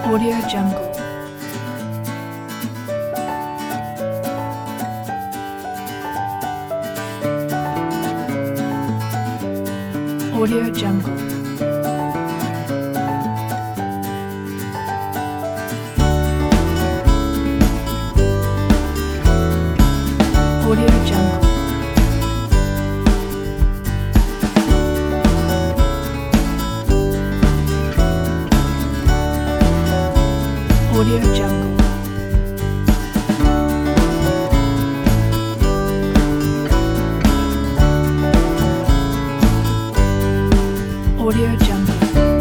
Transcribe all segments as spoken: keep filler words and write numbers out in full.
Audio Jungle. Audio Jungle. Audio Jungle. Audio Jungle. Audio Jungle.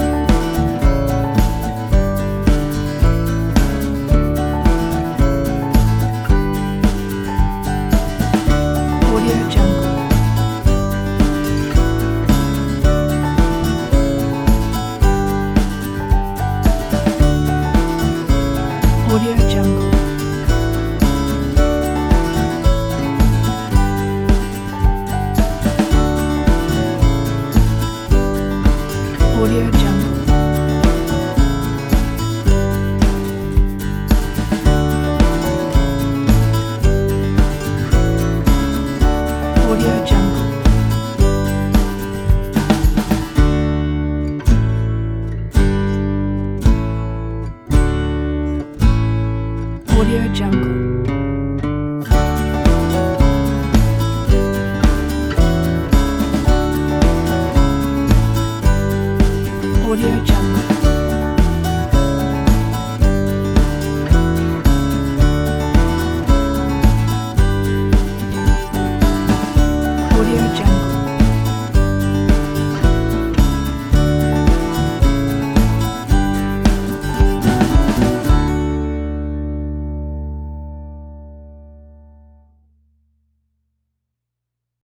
Audio Jungle. Audio Jungle. Audio Jungle. Audio Jungle. Audio Jungle. Audio Jungle.